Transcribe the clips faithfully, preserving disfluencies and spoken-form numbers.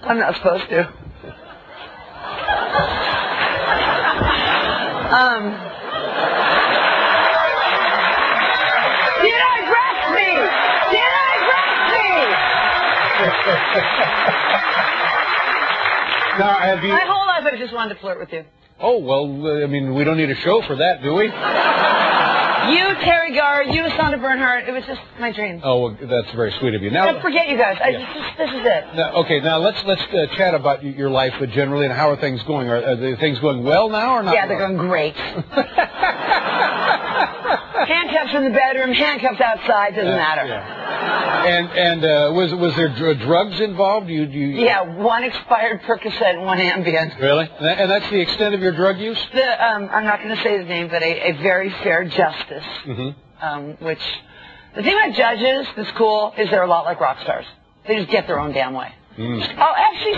I'm not supposed to. um, did I breastfeed? Did I breastfeed? Now, have you... My whole life I just wanted to flirt with you. Oh, well, uh, I mean, we don't need a show for that, do we? You, Terry Garr, you, Sonda Bernhardt. It was just my dream. Oh, well, that's very sweet of you. Now, I forget you guys. I yeah. just, this is it. Now, okay, now let's let's uh, chat about y- your life uh, generally and how are things going? Are, are the things going well now or not? Yeah, they're well? going great. Handcuffs in the bedroom, handcuffs outside, doesn't Uh, matter. Yeah. And and uh, was was there dr- drugs involved? You you Yeah, one expired Percocet and one Ambien. Really? And, that, and that's the extent of your drug use? The, um, I'm not going to say the name, but a, a very fair justice. Mm-hmm. Um, which, the thing about judges that's cool is they're a lot like rock stars. They just get their own damn way. Mm. Oh, actually,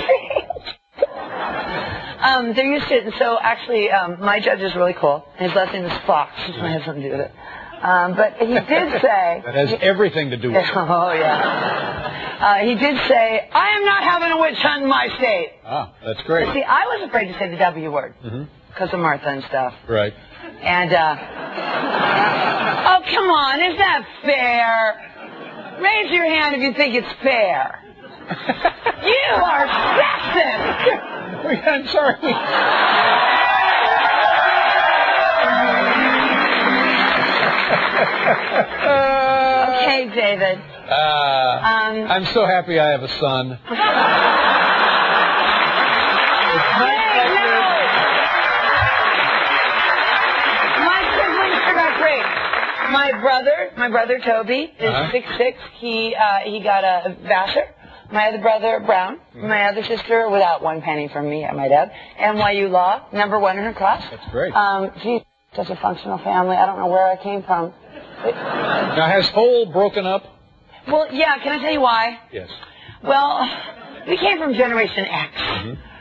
um, they're used to it. And so, actually, um, my judge is really cool. His last name is Fox. This might have something to do with it. Um, but he did say... That has everything to do with it. Oh, yeah. Uh, he did say, I am not having a witch hunt in my state. Ah, that's great. See, I was afraid to say the W word. Mm-hmm. Because of Martha and stuff. Right. And, uh... oh, come on, is that fair? Raise your hand if you think it's fair. You are sexist! I'm sorry. Okay, David. Uh, Um, I'm so happy I have a son. Hey, no! My siblings turned out great. My brother, my brother Toby, is Uh-huh. six six. He uh, he got a Vassar. My other brother, Brown. My other sister, without one penny from me, I might add, N Y U Law, number one in her class. That's great. Um, geez, such a functional family. I don't know where I came from. It, Now, has Hole broken up? well, yeah, can I tell you why? Yes. Well, we came from Generation X. Mm-hmm.